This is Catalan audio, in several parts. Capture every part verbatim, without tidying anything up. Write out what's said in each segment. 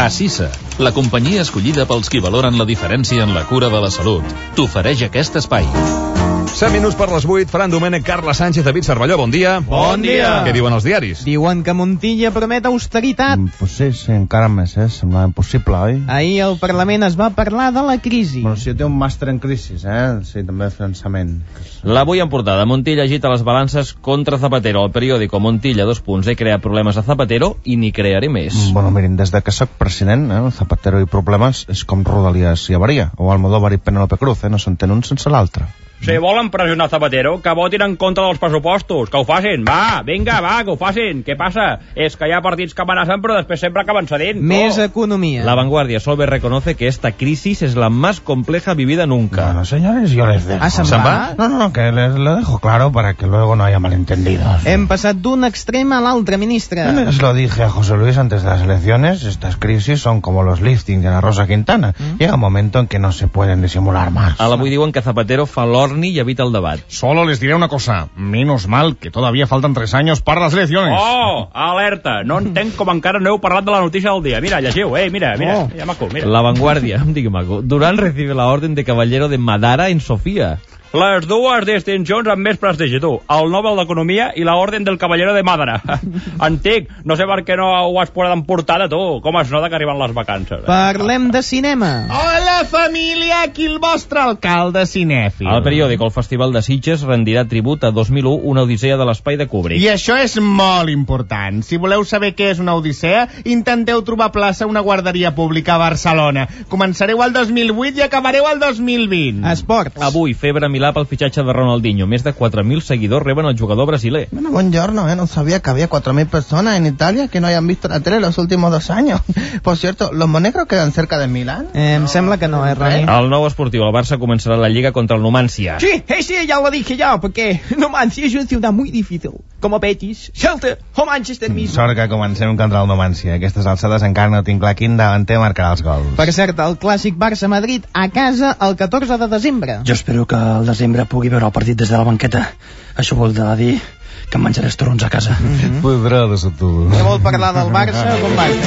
Acisa, la companyia escollida pels qui valoren la diferència en la cura de la salut, t'ofereix aquest espai. set minuts per les vuit, Fran Domènech, Carla Sánchez, David Cervelló, bon dia. Bon dia. Què diuen els diaris? Diuen que Montilla promet austeritat. Mm, pues sí, sí, encara més, eh? Sembla impossible, oi? Ahir al Parlament es va parlar de la crisi. Bueno, si té un màster en crisis, eh? Sí, també finançament. L'avui en portada, Montilla agita les balances contra Zapatero. El periòdico Montilla dos punts he creat problemes a Zapatero i n'hi crearé més. Bueno, mirin, des de que soc president, eh? Zapatero i problemes és com Rodalies i Avaria, o Almodóvar i Penélope Cruz, eh? No s'entén un sense l'altre. Si volen pressionar Zapatero, que votin en contra dels pressupostos, que ho facin, va, vinga, va, que ho facin. Què passa? És que hi ha partits que amenacen però després sempre acaben cedint. Més oh. economia. La Vanguardia Solver reconoce que esta crisis es la más compleja vivida nunca. Bueno, señores, yo les dejo. Ah, ¿se'n va? No, no, no, que les lo dejo claro para que luego no haya malentendidos. Hem passat d'un extrem a l'altre, ministre. Les lo dije a José Luis antes de las elecciones, estas crisis son como los liftings de la Rosa Quintana. ¿Mm? Llega un momento en que no se pueden disimular más. A l'avui diuen que Zapatero fa l'orni i evita el debat. Solo les diré una cosa, menos mal que todavía faltan tres años para las elecciones. Oh, alerta, no entenc com encara no heu parlat de la notícia del dia. Mira, llegiu, eh, mira, mira, oh. ja maco, mira. La Vanguardia, digui maco, Durán recibe la orden de caballero de Madara en Sofía. Les dues distincions amb més prestigi, tu. El Nobel d'Economia i la Orden del Caballero de Madara. Antic, no sé per què no ho has posat en portada, tu. Com es nota que arriben les vacances. Eh? Parlem de cinema. Hola, família, aquí el vostre alcalde cinèfil. Al periòdico El Festival de Sitges rendirà tribut a dos mil u, una odissea de l'espai de Kubrick. I això és molt important. Si voleu saber què és una odissea, intenteu trobar plaça a una guarderia pública a Barcelona. Començareu al dos mil vuit i acabareu al dos mil vint. Esports. Avui, febre a Milà pel fitxatge de Ronaldinho. Més de quatre mil seguidors reben el jugador brasiler. Bueno, buongiorno, ¿eh? No sabía que había cuatro mil personas en Italia que no hayan visto la tele los últimos dos años. Por cierto, ¿los monegros quedan cerca de Milán? Eh, em sembla que no, eh, Rani? El nou esportiu, el Barça començarà la Lliga contra el Numancia. Sí, sí, ya lo dije yo, porque Numancia es una ciudad muy difícil. Como Betis, Celta o Manchester mismo. Sort que comencem contra el Numancia. A aquestes alçades encara no tinc clar quin davanter marcarà els gols. Per cert, el clàssic Barça-Madrid a casa el catorze de desembre. Jo espero que al desembre pugui veure el partit des de la banqueta. Això vol dir que em menjaré els torrons a casa. Mm-hmm. Cuidrados a tu. Què vol parlar del Barça o com va?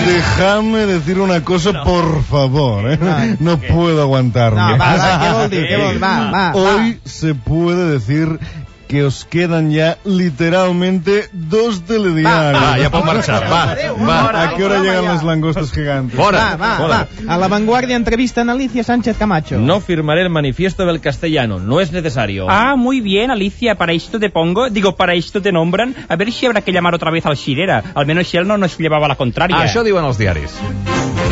Déjame decir una cosa, no. Por favor, ¿eh? No, no puedo aguantarme. No, va, va, què vol dir? Què vol dir? Va, va, Hoy va. se puede decir que os quedan ya literalmente dos telediarios. Va, va, ja pot marxar, va, va. ¿A qué hora llegan los langostos gigantes? Va, va, va. A La Vanguardia entrevistan a Alicia Sánchez Camacho. No firmaré el manifiesto del castellano, no es necesario. Ah, muy bien, Alicia, para esto te pongo, digo, para esto te nombran, a ver si habrá que llamar otra vez al Xirera, al menos si él no nos llevaba la contraria. Això diuen els diaris.